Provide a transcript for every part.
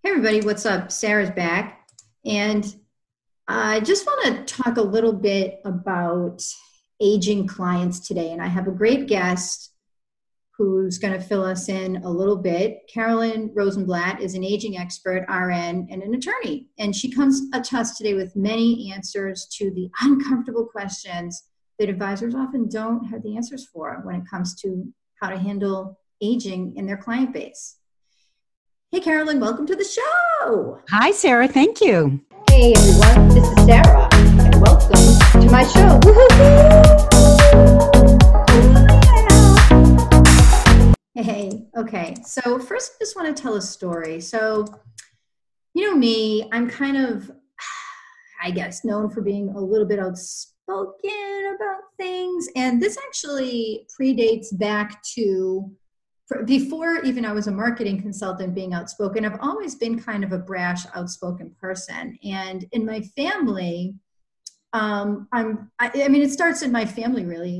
Hey everybody, what's up? Sarah's back. And I just want to talk a little bit about aging clients today. And I have a great guest who's going to fill us in a little bit. Carolyn Rosenblatt is an aging expert, RN, and an attorney. And she comes to us today with many answers to the uncomfortable questions that advisors often don't have the answers for when it comes to how to handle aging in their client base. Hey, Carolyn, welcome to the show. Hi, Sarah. Thank you. Hey, everyone. This is Sarah, and welcome to my show. Hey, okay. So first, I just want to tell a story. So, you know me, I'm kind of, I guess, known for being a little bit outspoken about things. And this actually predates back to before even I was a marketing consultant being outspoken. I've always been kind of a brash, outspoken person. And in my family, it starts in my family, really.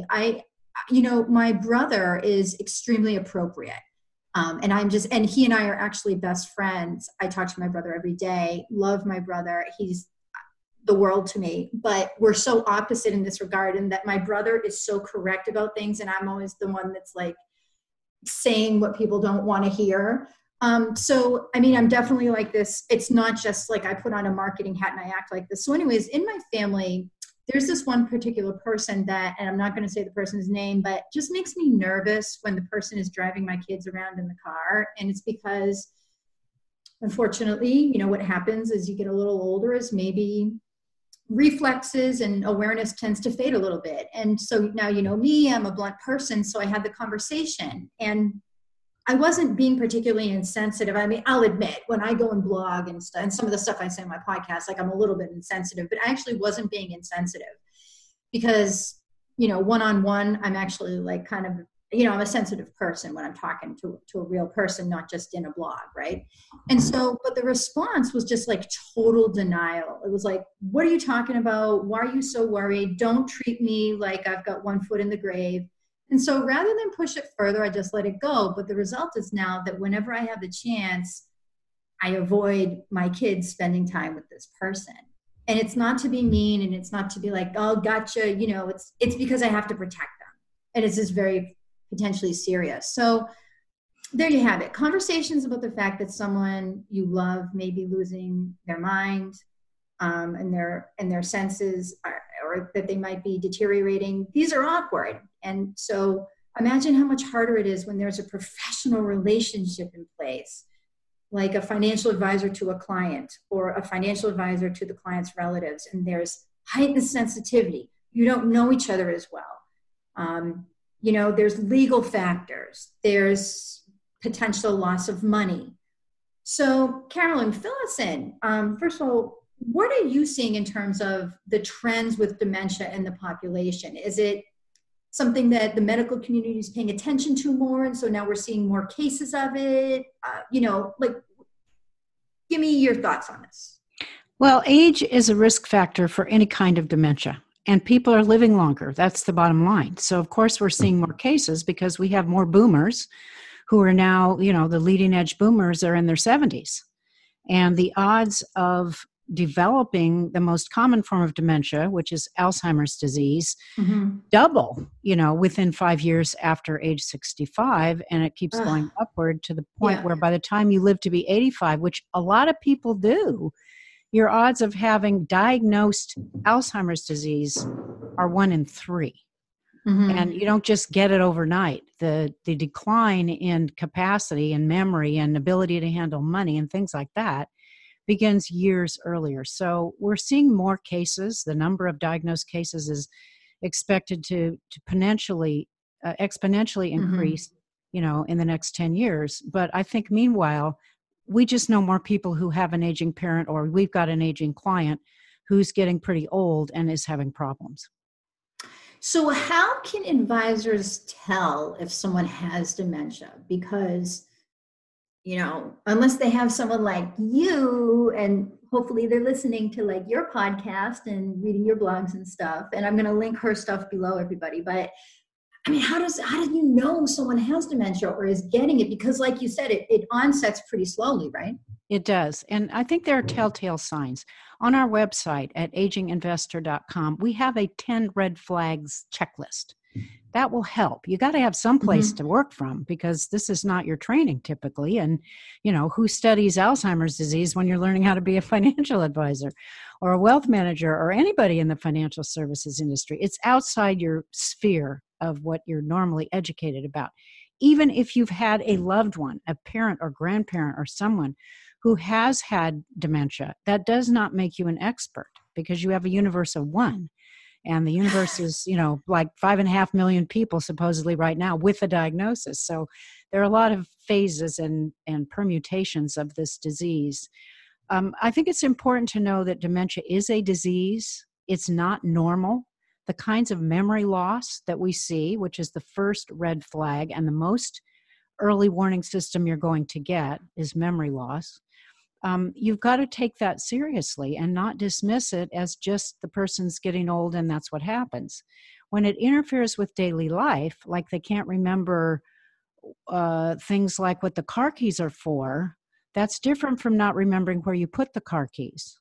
My brother is extremely appropriate. And he and I are actually best friends. I talk to my brother every day, love my brother. He's the world to me, but we're so opposite in this regard, in that my brother is so correct about things. And I'm always the one that's like, saying what people don't want to hear. I'm definitely like this. It's not just like I put on a marketing hat and I act like this. So anyways, in my family, there's this one particular person that, and I'm not going to say the person's name, but just makes me nervous when the person is driving my kids around in the car. And it's because, unfortunately, what happens as you get a little older is maybe reflexes and awareness tends to fade a little bit. And so now, me, I'm a blunt person. So I had the conversation and I wasn't being particularly insensitive. I mean, I'll admit when I go and blog and stuff, and some of the stuff I say on my podcast, like I'm a little bit insensitive, but I actually wasn't being insensitive because, one-on-one, I'm actually like kind of, I'm a sensitive person when I'm talking to a real person, not just in a blog, right? And so, but the response was just like total denial. It was like, what are you talking about? Why are you so worried? Don't treat me like I've got one foot in the grave. And so rather than push it further, I just let it go. But the result is now that whenever I have the chance, I avoid my kids spending time with this person. And it's not to be mean, and it's not to be like, oh, gotcha. It's because I have to protect them. And it's just very potentially serious. So there you have it. Conversations about the fact that someone you love may be losing their mind and their senses, or that they might be deteriorating. These are awkward. And so imagine how much harder it is when there's a professional relationship in place, like a financial advisor to a client or a financial advisor to the client's relatives. And there's heightened sensitivity. You don't know each other as well. There's legal factors. There's potential loss of money. So, Carolyn, fill us in. First of all, what are you seeing in terms of the trends with dementia in the population? Is it something that the medical community is paying attention to more, and so now we're seeing more cases of it? Give me your thoughts on this. Well, age is a risk factor for any kind of dementia. And people are living longer. That's the bottom line. So, of course, we're seeing more cases because we have more boomers who are now, the leading edge boomers are in their 70s. And the odds of developing the most common form of dementia, which is Alzheimer's disease, double, within 5 years after age 65. And it keeps going upward to the point where by the time you live to be 85, which a lot of people do, your odds of having diagnosed Alzheimer's disease are 1 in 3. And you don't just get it overnight. The decline in capacity and memory and ability to handle money and things like that begins years earlier. So we're seeing more cases. The number of diagnosed cases is expected to exponentially increase, in the next 10 years. But I think meanwhile, we just know more people who have an aging parent, or we've got an aging client who's getting pretty old and is having problems. So how can advisors tell if someone has dementia? Because, unless they have someone like you, and hopefully they're listening to like your podcast and reading your blogs and stuff, and I'm going to link her stuff below, everybody. But I mean, how do you know someone has dementia or is getting it? Because like you said, it onsets pretty slowly, right? It does. And I think there are telltale signs. On our website at aginginvestor.com, we have a 10 red flags checklist. That will help. You got to have some place to work from, because this is not your training typically. And, who studies Alzheimer's disease when you're learning how to be a financial advisor or a wealth manager or anybody in the financial services industry? It's outside your sphere of what you're normally educated about. Even if you've had a loved one, a parent or grandparent or someone who has had dementia, that does not make you an expert, because you have a universe of one. And the universe is, like 5.5 million people supposedly right now with a diagnosis. So there are a lot of phases and permutations of this disease. I think it's important to know that dementia is a disease. It's not normal. The kinds of memory loss that we see, which is the first red flag and the most early warning system you're going to get, is memory loss. You've got to take that seriously and not dismiss it as just the person's getting old and that's what happens. When it interferes with daily life, like they can't remember things like what the car keys are for, that's different from not remembering where you put the car keys.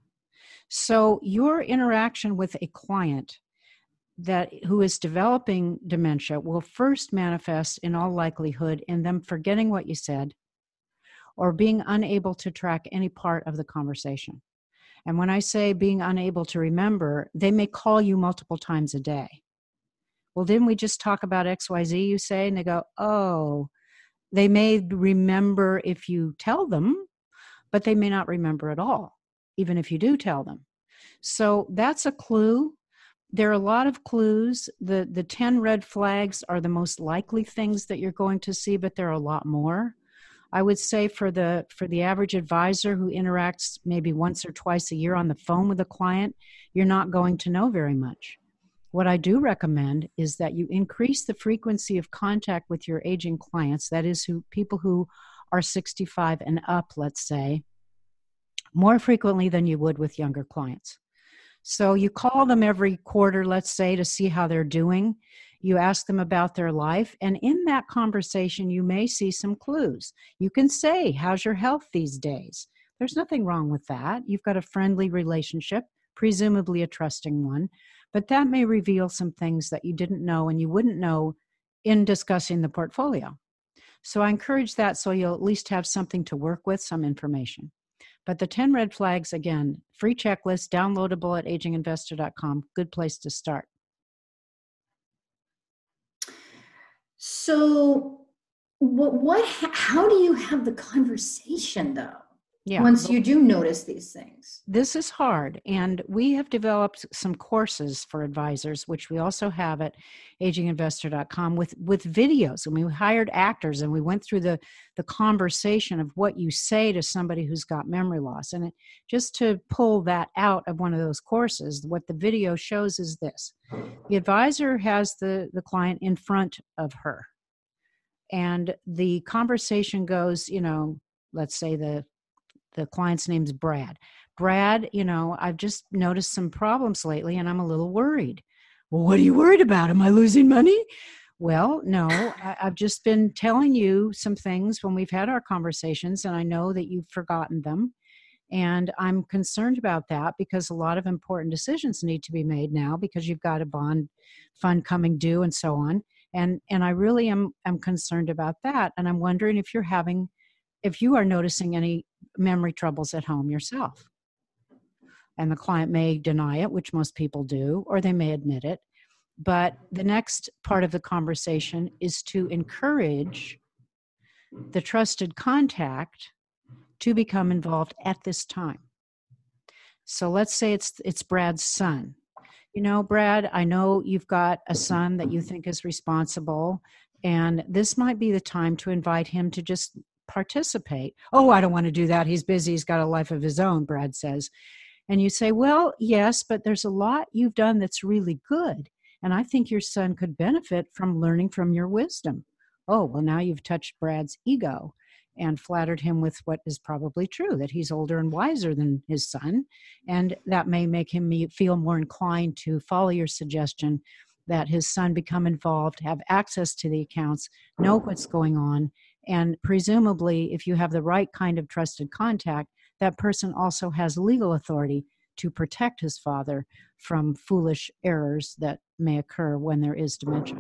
So your interaction with a client who is developing dementia will first manifest in all likelihood in them forgetting what you said, or being unable to track any part of the conversation. And when I say being unable to remember, they may call you multiple times a day. Well, didn't we just talk about XYZ, you say? And they go, oh, they may remember if you tell them, but they may not remember at all, even if you do tell them. So that's a clue. There are a lot of clues. The 10 red flags are the most likely things that you're going to see, but there are a lot more. I would say for the average advisor who interacts maybe once or twice a year on the phone with a client, you're not going to know very much. What I do recommend is that you increase the frequency of contact with your aging clients, that is, people who are 65 and up, let's say, more frequently than you would with younger clients. So you call them every quarter, let's say, to see how they're doing. You ask them about their life, and in that conversation, you may see some clues. You can say, how's your health these days? There's nothing wrong with that. You've got a friendly relationship, presumably a trusting one, but that may reveal some things that you didn't know and you wouldn't know in discussing the portfolio. So I encourage that, so you'll at least have something to work with, some information. But the 10 red flags, again, free checklist, downloadable at aginginvestor.com, good place to start. So how do you have the conversation though? Yeah. Once you do notice these things. This is hard. And we have developed some courses for advisors, which we also have at aginginvestor.com with videos. And we hired actors and we went through the conversation of what you say to somebody who's got memory loss. And just to pull that out of one of those courses, what the video shows is this. The advisor has the client in front of her. And the conversation goes, let's say the client's name's Brad. Brad, I've just noticed some problems lately and I'm a little worried. Well, what are you worried about? Am I losing money? Well, no, I've just been telling you some things when we've had our conversations and I know that you've forgotten them. And I'm concerned about that because a lot of important decisions need to be made now because you've got a bond fund coming due and so on. And I really am concerned about that. And I'm wondering if you are noticing any memory troubles at home yourself. And the client may deny it, which most people do, or they may admit it. But the next part of the conversation is to encourage the trusted contact to become involved at this time. So let's say it's Brad's son. Brad, I know you've got a son that you think is responsible, and this might be the time to invite him to just participate. Oh, I don't want to do that. He's busy. He's got a life of his own, Brad says. And you say, well, yes, but there's a lot you've done that's really good. And I think your son could benefit from learning from your wisdom. Oh, well, now you've touched Brad's ego and flattered him with what is probably true, that he's older and wiser than his son. And that may make him feel more inclined to follow your suggestion that his son become involved, have access to the accounts, know what's going on, and presumably, if you have the right kind of trusted contact, that person also has legal authority to protect his father from foolish errors that may occur when there is dementia.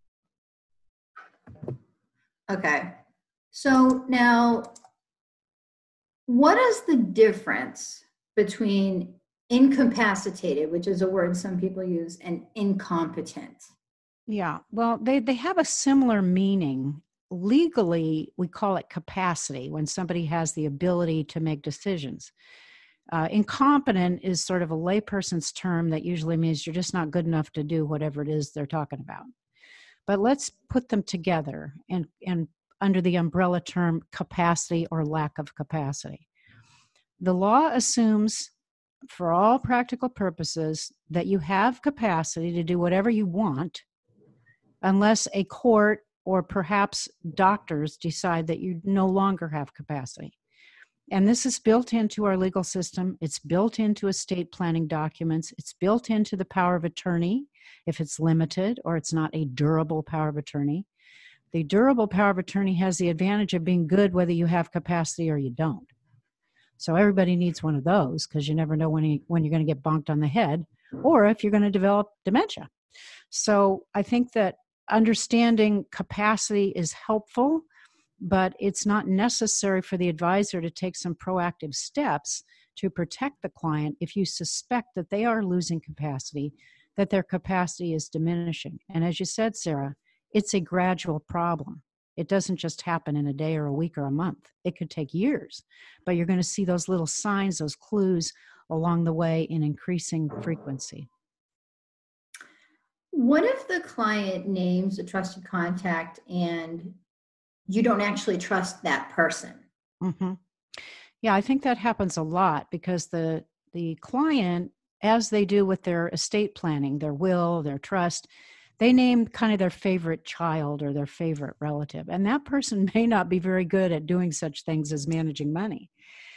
Okay. So now, what is the difference between incapacitated, which is a word some people use, and incompetent? Yeah, well, they have a similar meaning. Legally, we call it capacity when somebody has the ability to make decisions. Incompetent is sort of a layperson's term that usually means you're just not good enough to do whatever it is they're talking about. But let's put them together and under the umbrella term capacity or lack of capacity. The law assumes, for all practical purposes, that you have capacity to do whatever you want, unless a court or perhaps doctors decide that you no longer have capacity. And this is built into our legal system. It's built into estate planning documents. It's built into the power of attorney, if it's limited or it's not a durable power of attorney. The durable power of attorney has the advantage of being good whether you have capacity or you don't. So everybody needs one of those because you never know when you're going to get bonked on the head or if you're going to develop dementia. So I think that understanding capacity is helpful, but it's not necessary for the advisor to take some proactive steps to protect the client if you suspect that they are losing capacity, that their capacity is diminishing. And as you said, Sarah, it's a gradual problem. It doesn't just happen in a day or a week or a month. It could take years, but you're going to see those little signs, those clues along the way in increasing frequency. What if the client names a trusted contact and you don't actually trust that person? Mm-hmm. Yeah, I think that happens a lot because the client, as they do with their estate planning, their will, their trust, they name kind of their favorite child or their favorite relative. And that person may not be very good at doing such things as managing money.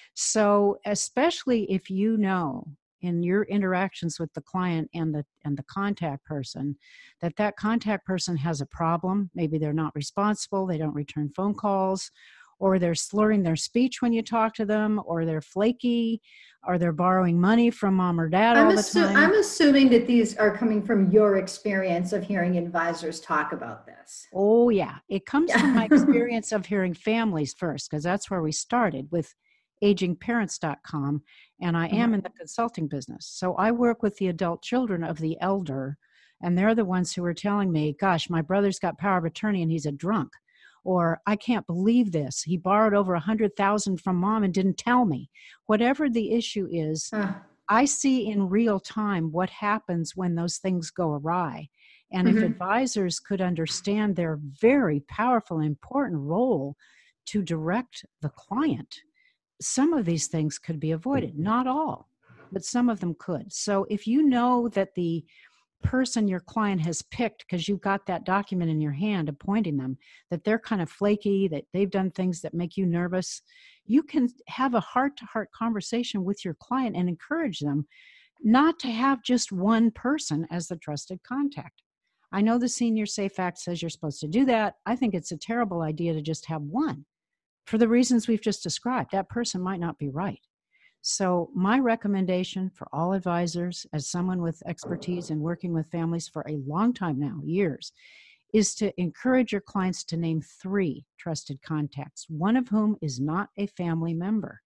So especially if you know in your interactions with the client and the contact person, that contact person has a problem. Maybe they're not responsible, they don't return phone calls, or they're slurring their speech when you talk to them, or they're flaky, or they're borrowing money from mom or dad all the time. I'm assuming that these are coming from your experience of hearing advisors talk about this. Oh, yeah. It comes from my experience of hearing families first, because that's where we started with agingparents.com, and I am in the consulting business. So I work with the adult children of the elder, and they're the ones who are telling me, gosh, my brother's got power of attorney and he's a drunk. Or I can't believe this. He borrowed over $100,000 from mom and didn't tell me. Whatever the issue is, I see in real time what happens when those things go awry. And if advisors could understand their very powerful and important role to direct the client, some of these things could be avoided. Not all, but some of them could. So if you know that the person your client has picked, because you've got that document in your hand appointing them, that they're kind of flaky, that they've done things that make you nervous, you can have a heart-to-heart conversation with your client and encourage them not to have just one person as the trusted contact. I know the Senior Safe Act says you're supposed to do that. I think it's a terrible idea to just have one. For the reasons we've just described, that person might not be right. So my recommendation for all advisors, as someone with expertise in working with families for a long time now, years, is to encourage your clients to name 3 trusted contacts, one of whom is not a family member.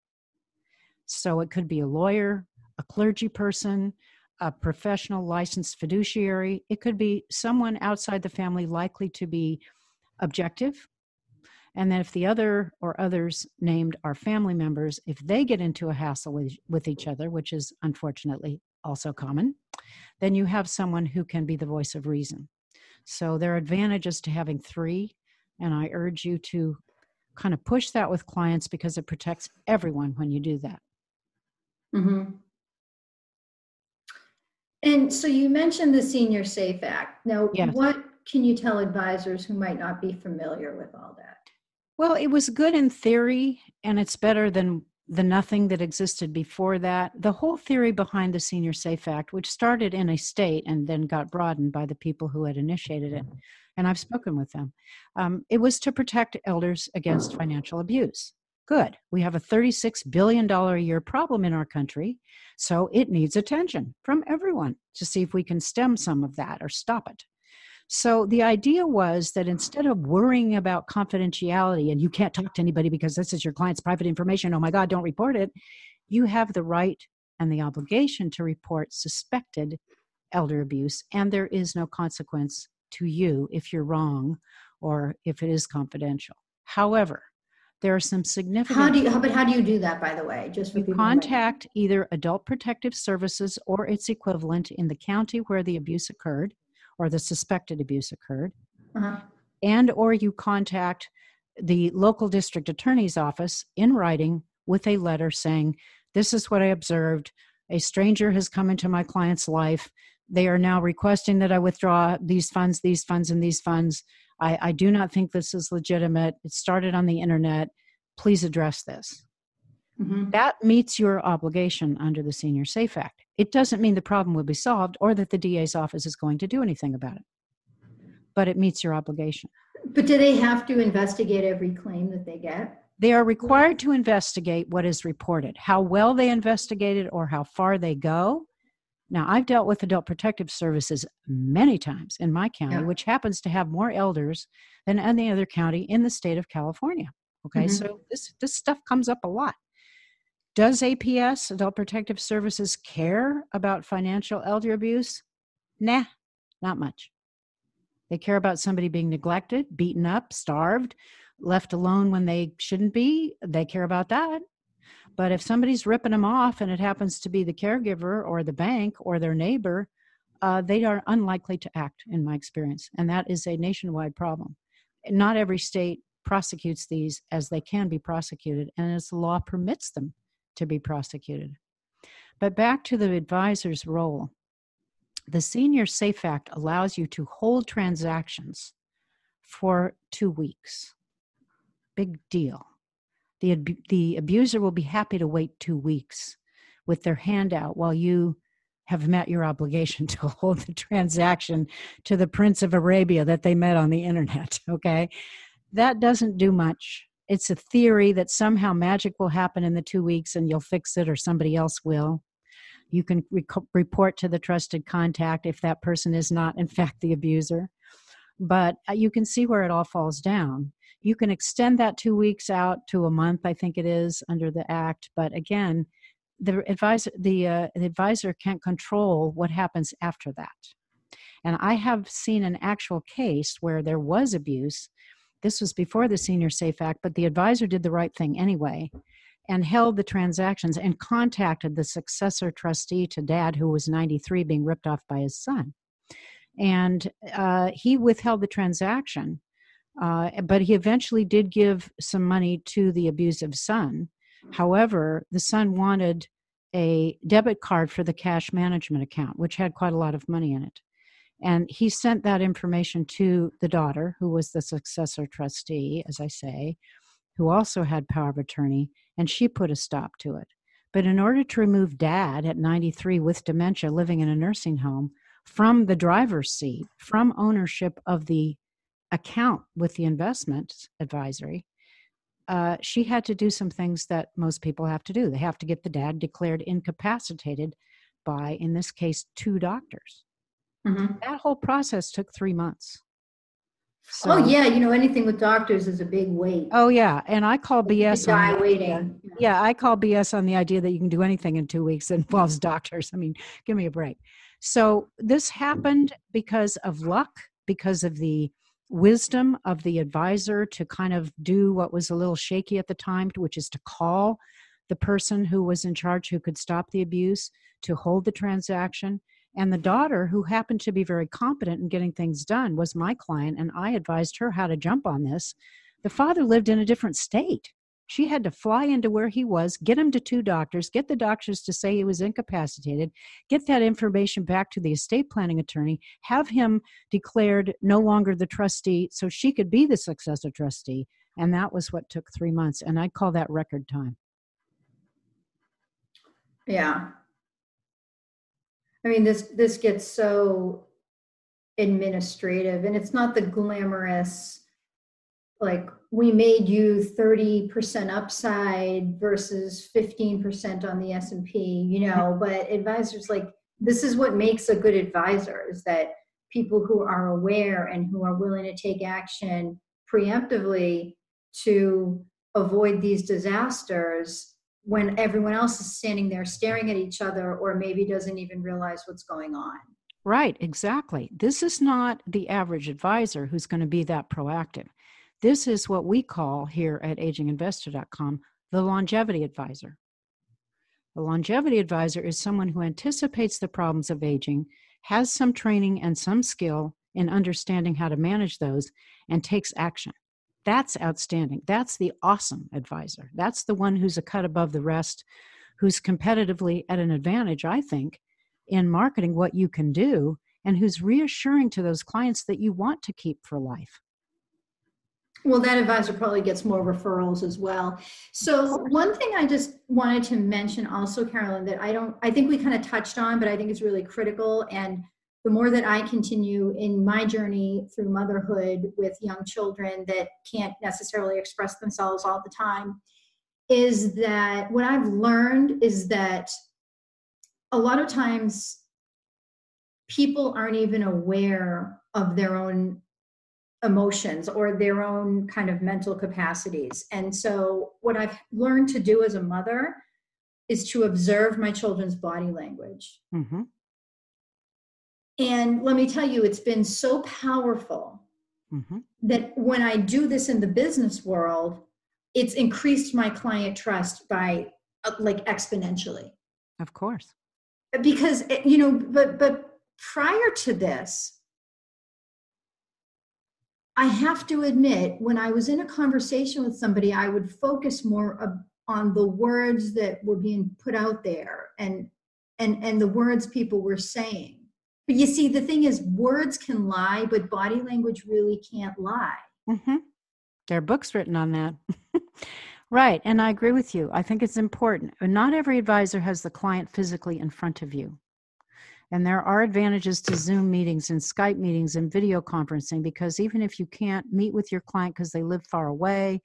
So it could be a lawyer, a clergy person, a professional licensed fiduciary. It could be someone outside the family likely to be objective. And then if the other or others named are family members, if they get into a hassle with each other, which is unfortunately also common, then you have someone who can be the voice of reason. So there are advantages to having 3, and I urge you to kind of push that with clients because it protects everyone when you do that. And so you mentioned the Senior Safe Act. Now, Yes. What can you tell advisors who might not be familiar with all that? Well, it was good in theory, and it's better than the nothing that existed before that. The whole theory behind the Senior Safe Act, which started in a state and then got broadened by the people who had initiated it, and I've spoken with them, it was to protect elders against financial abuse. Good. We have a $36 billion a year problem in our country, so it needs attention from everyone to see if we can stem some of that or stop it. So the idea was that instead of worrying about confidentiality and you can't talk to anybody because this is your client's private information, oh my God, don't report it, you have the right and the obligation to report suspected elder abuse, and there is no consequence to you if you're wrong or if it is confidential. However, there are some significant... How do you do that, by the way? Just for you contact either Adult Protective Services or its equivalent in the county where the abuse occurred, or the suspected abuse occurred, and or you contact the local district attorney's office in writing with a letter saying, this is what I observed. A stranger has come into my client's life. They are now requesting that I withdraw these funds, and these funds. I do not think this is legitimate. It started on the internet. Please address this. That meets your obligation under the Senior Safe Act. It doesn't mean the problem will be solved or that the DA's office is going to do anything about it, but it meets your obligation. But do they have to investigate every claim that they get? They are required to investigate what is reported. How well they investigate it or how far they go. Now, I've dealt with Adult Protective Services many times in my county, which happens to have more elders than any other county in the state of California. Okay, so this stuff comes up a lot. Does APS, Adult Protective Services, care about financial elder abuse? Nah, not much. They care about somebody being neglected, beaten up, starved, left alone when they shouldn't be. They care about that. But if somebody's ripping them off and it happens to be the caregiver or the bank or their neighbor, they are unlikely to act, in my experience. And that is a nationwide problem. Not every state prosecutes these as they can be prosecuted, and as the law permits them to be prosecuted. But back to the advisor's role. The Senior Safe Act allows you to hold transactions for 2 weeks. Big deal. The abuser will be happy to wait 2 weeks with their hand out while you have met your obligation to hold the transaction to the Prince of Arabia that they met on the internet, okay? That doesn't do much. It's a theory that somehow magic will happen in the 2 weeks and you'll fix it or somebody else will. You can report to the trusted contact if that person is not, in fact, the abuser. But you can see where it all falls down. You can extend that 2 weeks out to a month, I think it is, under the Act. But again, the advisor can't control what happens after that. And I have seen an actual case where there was abuse. This was before the Senior Safe Act, but the advisor did the right thing anyway and held the transactions and contacted the successor trustee to dad, who was 93, being ripped off by his son. And he withheld the transaction, but he eventually did give some money to the abusive son. However, the son wanted a debit card for the cash management account, which had quite a lot of money in it. And he sent that information to the daughter, who was the successor trustee, as I say, who also had power of attorney, and she put a stop to it. But in order to remove dad at 93 with dementia living in a nursing home from the driver's seat, from ownership of the account with the investment advisory, she had to do some things that most people have to do. They have to get the dad declared incapacitated by, in this case, 2 doctors. That whole process took 3 months. So, anything with doctors is a big wait. Oh, yeah. And I call BS on waiting. Yeah, I call BS on the idea that you can do anything in 2 weeks that involves doctors. I mean, give me a break. So this happened because of luck, because of the wisdom of the advisor to kind of do what was a little shaky at the time, which is to call the person who was in charge who could stop the abuse, to hold the transaction. And the daughter, who happened to be very competent in getting things done, was my client, and I advised her how to jump on this. The father lived in a different state. She had to fly into where he was, get him to 2 doctors, get the doctors to say he was incapacitated, get that information back to the estate planning attorney, have him declared no longer the trustee so she could be the successor trustee. And that was what took 3 months. And I call that record time. Yeah. I mean, this gets so administrative, and it's not the glamorous, like, we made you 30% upside versus 15% on the S&P, but advisors, like, this is what makes a good advisor, is that people who are aware and who are willing to take action preemptively to avoid these disasters when everyone else is standing there staring at each other, or maybe doesn't even realize what's going on. Right, exactly. This is not the average advisor who's going to be that proactive. This is what we call here at aginginvestor.com the longevity advisor. A longevity advisor is someone who anticipates the problems of aging, has some training and some skill in understanding how to manage those, and takes action. That's outstanding. That's the awesome advisor. That's the one who's a cut above the rest, who's competitively at an advantage, I think, in marketing what you can do, and who's reassuring to those clients that you want to keep for life. Well, that advisor probably gets more referrals as well. So one thing I just wanted to mention also, Carolyn, that I think we kind of touched on, but I think it's really critical. And the more that I continue in my journey through motherhood with young children that can't necessarily express themselves all the time, is that what I've learned is that a lot of times people aren't even aware of their own emotions or their own kind of mental capacities. And so what I've learned to do as a mother is to observe my children's body language. Mm-hmm. And let me tell you, it's been so powerful that when I do this in the business world, it's increased my client trust by like exponentially. Of course. Because, but prior to this, I have to admit, when I was in a conversation with somebody, I would focus more on the words that were being put out there and the words people were saying. But you see, the thing is, words can lie, but body language really can't lie. Mm-hmm. There are books written on that. Right. And I agree with you. I think it's important. Not every advisor has the client physically in front of you. And there are advantages to Zoom meetings and Skype meetings and video conferencing, because even if you can't meet with your client because they live far away,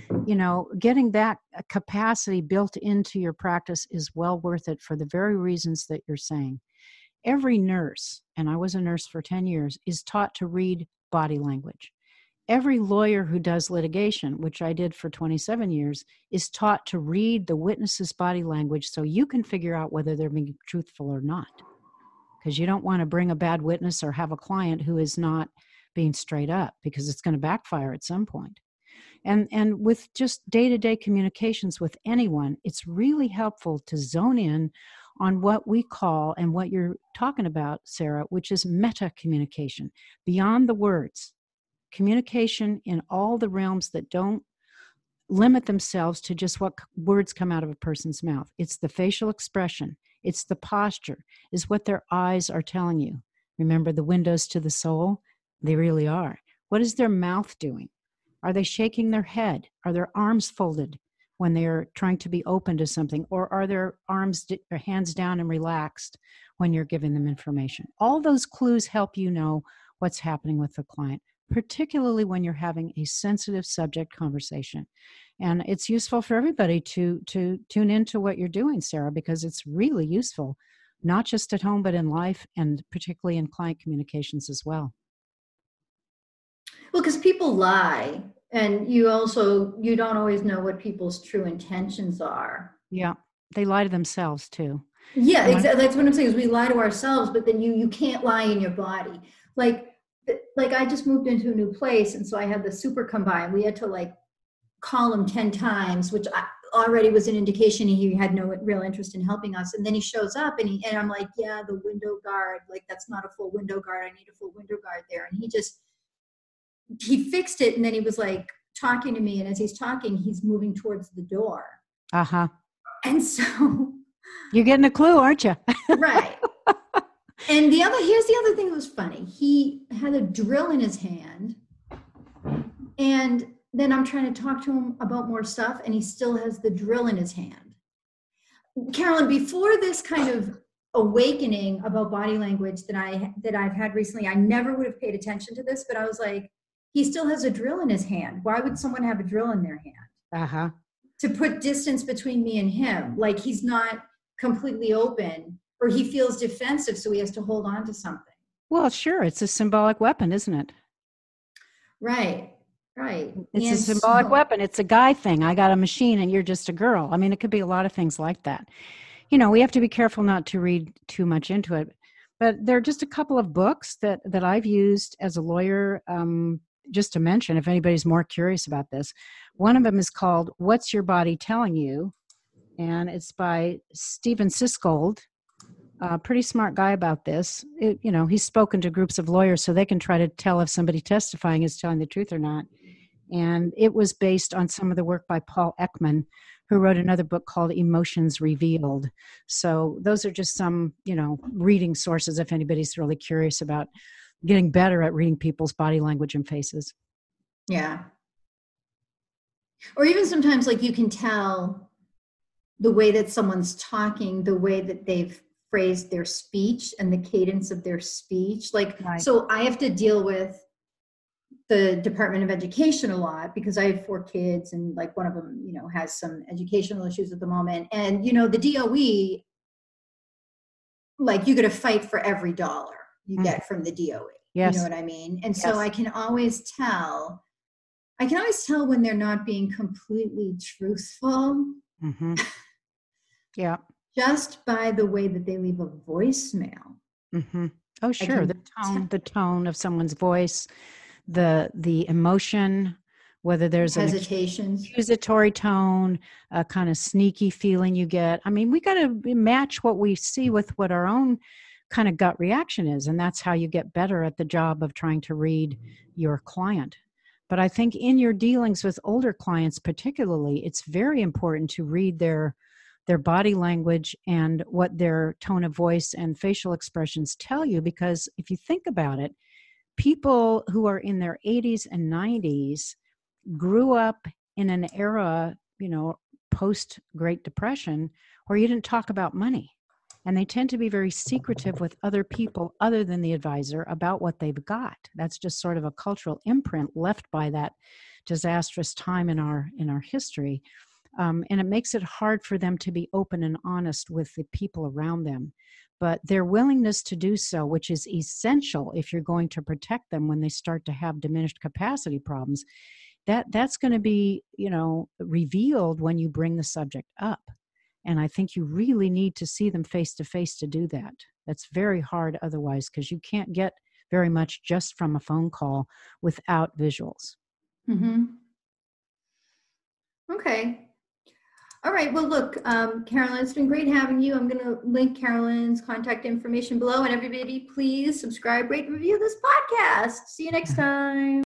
getting that capacity built into your practice is well worth it for the very reasons that you're saying. Every nurse, and I was a nurse for 10 years, is taught to read body language. Every lawyer who does litigation, which I did for 27 years, is taught to read the witness's body language so you can figure out whether they're being truthful or not. Because you don't want to bring a bad witness or have a client who is not being straight up, because it's going to backfire at some point. And with just day-to-day communications with anyone, it's really helpful to zone in on what we call, and what you're talking about, Sarah, which is meta communication, beyond the words. Communication in all the realms that don't limit themselves to just what words come out of a person's mouth. It's the facial expression. It's the posture. It's what their eyes are telling you. Remember the windows to the soul? They really are. What is their mouth doing? Are they shaking their head? Are their arms folded when they're trying to be open to something? Or are their hands down and relaxed when you're giving them information? All those clues help you know what's happening with the client, particularly when you're having a sensitive subject conversation. And it's useful for everybody to tune into what you're doing, Sarah, because it's really useful, not just at home, but in life, and particularly in client communications as well. Well, because people lie, and you don't always know what people's true intentions are. Yeah, they lie to themselves too. Yeah, exactly. That's what I'm saying, is we lie to ourselves, but then you can't lie in your body. Like I just moved into a new place, and so I had the super combine. We had to call him 10 times, which already was an indication he had no real interest in helping us. And then he shows up, and I'm like, yeah, the window guard, that's not a full window guard. I need a full window guard there. And he fixed it, and then he was talking to me, and as he's talking, he's moving towards the door. Uh-huh. And so you're getting a clue, aren't you? Right. And here's the other thing that was funny. He had a drill in his hand, and then I'm trying to talk to him about more stuff, and he still has the drill in his hand. Carolyn, before this kind of awakening about body language that I've had recently, I never would have paid attention to this, but I was like, he still has a drill in his hand. Why would someone have a drill in their hand? Uh-huh. To put distance between me and him. Like he's not completely open, or he feels defensive, so he has to hold on to something. Well, sure. It's a symbolic weapon, isn't it? Right. It's a symbolic weapon. It's a guy thing. I got a machine and you're just a girl. I mean, it could be a lot of things like that. We have to be careful not to read too much into it. But there are just a couple of books that I've used as a lawyer, just to mention, if anybody's more curious about this. One of them is called What's Your Body Telling You? And it's by Stephen Siskold, a pretty smart guy about this. He's spoken to groups of lawyers so they can try to tell if somebody testifying is telling the truth or not. And it was based on some of the work by Paul Ekman, who wrote another book called Emotions Revealed. So those are just some, reading sources if anybody's really curious about getting better at reading people's body language and faces. Yeah. Or even sometimes, like, you can tell the way that someone's talking, the way that they've phrased their speech and the cadence of their speech. Like, right. So I have to deal with the Department of Education a lot because I have 4 kids, and like one of them, has some educational issues at the moment. And, the DOE, like, you got to fight for every dollar you get from the DOE. Yes. You know what I mean? And so I can always tell when they're not being completely truthful. Mm-hmm. Yeah. Just by the way that they leave a voicemail. Mm-hmm. Oh, sure. The tone of someone's voice, the emotion, whether there's hesitation, an accusatory tone, a kind of sneaky feeling you get. I mean, we got to match what we see with what our own kind of gut reaction is. And that's how you get better at the job of trying to read your client. But I think in your dealings with older clients particularly, it's very important to read their body language and what their tone of voice and facial expressions tell you. Because if you think about it, people who are in their 80s and 90s grew up in an era, post Great Depression, where you didn't talk about money. And they tend to be very secretive with other people other than the advisor about what they've got. That's just sort of a cultural imprint left by that disastrous time in our history. And it makes it hard for them to be open and honest with the people around them. But their willingness to do so, which is essential if you're going to protect them when they start to have diminished capacity problems, that's going to be, revealed when you bring the subject up. And I think you really need to see them face to face to do that. That's very hard otherwise, because you can't get very much just from a phone call without visuals. Mm-hmm. Okay. All right. Well, look, Carolyn, it's been great having you. I'm going to link Carolyn's contact information below. And everybody, please subscribe, rate, and review this podcast. See you next time.